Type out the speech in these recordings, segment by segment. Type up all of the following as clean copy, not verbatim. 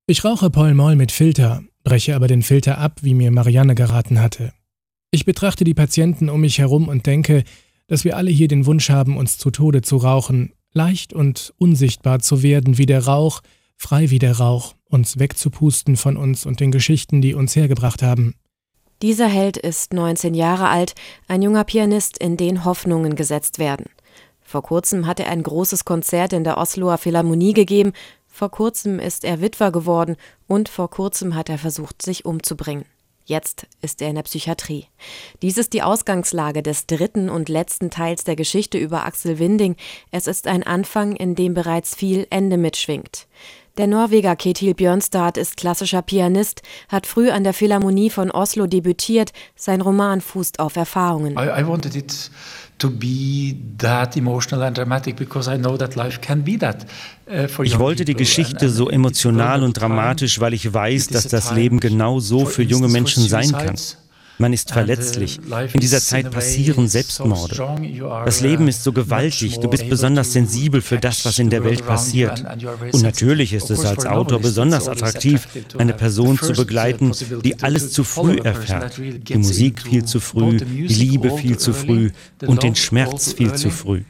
Ich rauche Pall Mall mit Filter, breche aber den Filter ab, wie mir Marianne geraten hatte. Ich betrachte die Patienten um mich herum und denke, dass wir alle hier den Wunsch haben, uns zu Tode zu rauchen, leicht und unsichtbar zu werden wie der Rauch, frei wie der Rauch, uns wegzupusten von uns und den Geschichten, die uns hergebracht haben. Dieser Held ist 19 Jahre alt, ein junger Pianist, in den Hoffnungen gesetzt werden. Vor kurzem hat er ein großes Konzert in der Osloer Philharmonie gegeben, vor kurzem ist er Witwer geworden und vor kurzem hat er versucht, sich umzubringen. Jetzt ist er in der Psychiatrie. Dies ist die Ausgangslage des dritten und letzten Teils der Geschichte über Aksel Winding. Es ist ein Anfang, in dem bereits viel Ende mitschwingt. Der Norweger Ketil Bjørnstad ist klassischer Pianist, hat früh an der Philharmonie von Oslo debütiert. Sein Roman fußt auf Erfahrungen. I wanted it to be that emotional and dramatic because I know that life can be that. Ich wollte die Geschichte so emotional und dramatisch, weil ich weiß, dass das Leben genau so für junge Menschen sein kann. Man ist verletzlich. In dieser Zeit passieren Selbstmorde. Das Leben ist so gewaltig. Du bist besonders sensibel für das, was in der Welt passiert. Und natürlich ist es als Autor besonders attraktiv, eine Person zu begleiten, die alles zu früh erfährt. Die Musik viel zu früh, die Liebe viel zu früh und den Schmerz viel zu früh.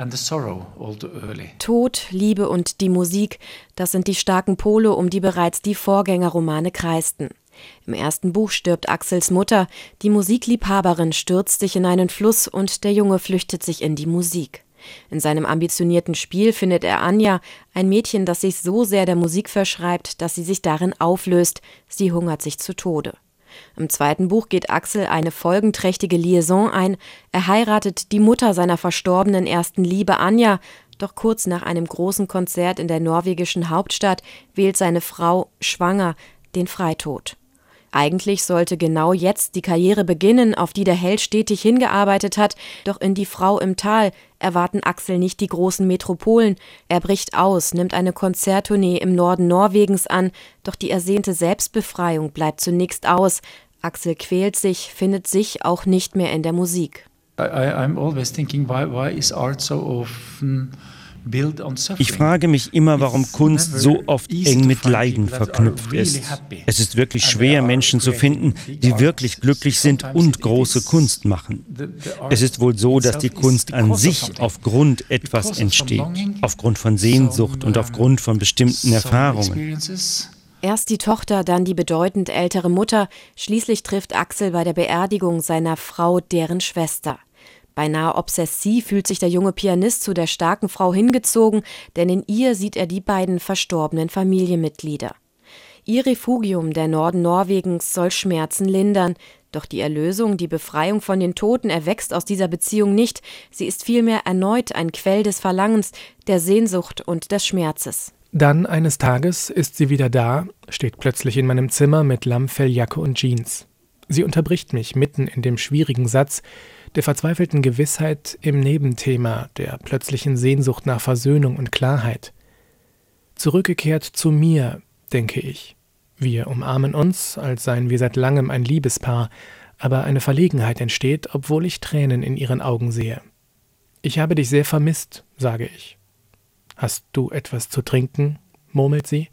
Tod, Liebe und die Musik, das sind die starken Pole, um die bereits die Vorgängerromane kreisten. Im ersten Buch stirbt Aksels Mutter, die Musikliebhaberin stürzt sich in einen Fluss und der Junge flüchtet sich in die Musik. In seinem ambitionierten Spiel findet er Anja, ein Mädchen, das sich so sehr der Musik verschreibt, dass sie sich darin auflöst, sie hungert sich zu Tode. Im zweiten Buch geht Aksel eine folgenträchtige Liaison ein, er heiratet die Mutter seiner verstorbenen ersten Liebe Anja, doch kurz nach einem großen Konzert in der norwegischen Hauptstadt wählt seine Frau, schwanger, den Freitod. Eigentlich sollte genau jetzt die Karriere beginnen, auf die der Held stetig hingearbeitet hat, doch in Die Frau im Tal erwarten Aksel nicht die großen Metropolen. Er bricht aus, nimmt eine Konzerttournee im Norden Norwegens an, doch die ersehnte Selbstbefreiung bleibt zunächst aus. Aksel quält sich, findet sich auch nicht mehr in der Musik. I'm always thinking, why is art so often... Ich frage mich immer, warum Kunst so oft eng mit Leiden verknüpft ist. Es ist wirklich schwer, Menschen zu finden, die wirklich glücklich sind und große Kunst machen. Es ist wohl so, dass die Kunst an sich aufgrund etwas entsteht, aufgrund von Sehnsucht und aufgrund von bestimmten Erfahrungen. Erst die Tochter, dann die bedeutend ältere Mutter, schließlich trifft Aksel bei der Beerdigung seiner Frau deren Schwester. Beinahe obsessiv fühlt sich der junge Pianist zu der starken Frau hingezogen, denn in ihr sieht er die beiden verstorbenen Familienmitglieder. Ihr Refugium, der Norden Norwegens, soll Schmerzen lindern, doch die Erlösung, die Befreiung von den Toten erwächst aus dieser Beziehung nicht, sie ist vielmehr erneut ein Quell des Verlangens, der Sehnsucht und des Schmerzes. Dann eines Tages ist sie wieder da, steht plötzlich in meinem Zimmer mit Lammfelljacke und Jeans. Sie unterbricht mich mitten in dem schwierigen Satz, der verzweifelten Gewissheit im Nebenthema, der plötzlichen Sehnsucht nach Versöhnung und Klarheit. Zurückgekehrt zu mir, denke ich. Wir umarmen uns, als seien wir seit langem ein Liebespaar, aber eine Verlegenheit entsteht, obwohl ich Tränen in ihren Augen sehe. Ich habe dich sehr vermisst, sage ich. Hast du etwas zu trinken? Murmelt sie.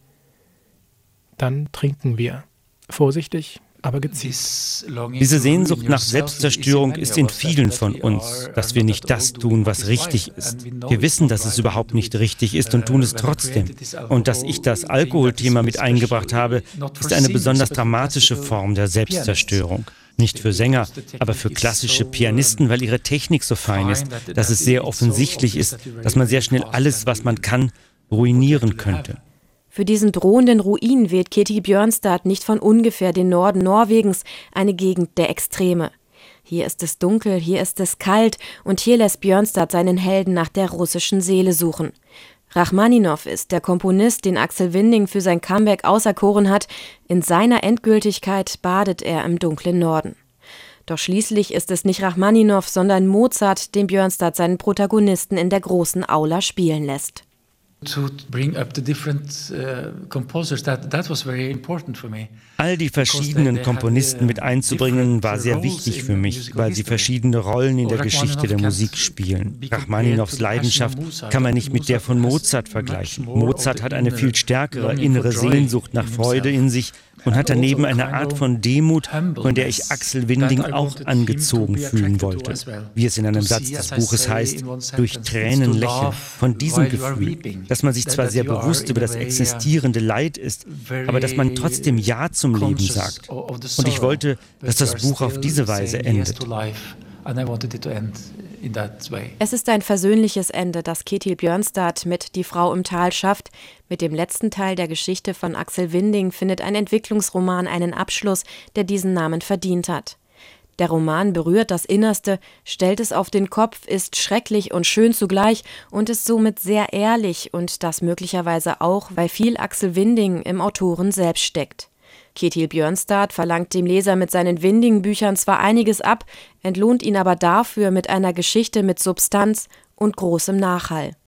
Dann trinken wir. Vorsichtig, aber gezielt. Diese Sehnsucht nach Selbstzerstörung ist in vielen von uns, dass wir nicht das tun, was richtig ist. Wir wissen, dass es überhaupt nicht richtig ist und tun es trotzdem. Und dass ich das Alkoholthema mit eingebracht habe, ist eine besonders dramatische Form der Selbstzerstörung. Nicht für Sänger, aber für klassische Pianisten, weil ihre Technik so fein ist, dass es sehr offensichtlich ist, dass man sehr schnell alles, was man kann, ruinieren könnte. Für diesen drohenden Ruin wählt Ketil Bjørnstad nicht von ungefähr den Norden Norwegens, eine Gegend der Extreme. Hier ist es dunkel, hier ist es kalt und hier lässt Bjørnstad seinen Helden nach der russischen Seele suchen. Rachmaninow ist der Komponist, den Aksel Winding für sein Comeback auserkoren hat. In seiner Endgültigkeit badet er im dunklen Norden. Doch schließlich ist es nicht Rachmaninow, sondern Mozart, den Bjørnstad seinen Protagonisten in der großen Aula spielen lässt. All die verschiedenen Komponisten mit einzubringen, war sehr wichtig für mich, weil sie verschiedene Rollen in der Geschichte der Musik spielen. Rachmaninows Leidenschaft kann man nicht mit der von Mozart vergleichen. Mozart hat eine viel stärkere innere Sehnsucht nach Freude in sich und hat daneben eine Art von Demut, von der ich Axel Winding auch angezogen fühlen wollte. Wie es in einem Satz des Buches heißt, durch Tränen lächeln. Von diesem Gefühl, dass man sich zwar sehr bewusst über das existierende Leid ist, aber dass man trotzdem Ja zum Leben sagt. Und ich wollte, dass das Buch auf diese Weise endet. Es ist ein versöhnliches Ende, das Ketil Bjørnstad mit Die Frau im Tal schafft. Mit dem letzten Teil der Geschichte von Axel Winding findet ein Entwicklungsroman einen Abschluss, der diesen Namen verdient hat. Der Roman berührt das Innerste, stellt es auf den Kopf, ist schrecklich und schön zugleich und ist somit sehr ehrlich und das möglicherweise auch, weil viel Axel Winding im Autoren selbst steckt. Ketil Bjørnstad verlangt dem Leser mit seinen Winding-Büchern zwar einiges ab, entlohnt ihn aber dafür mit einer Geschichte mit Substanz und großem Nachhall.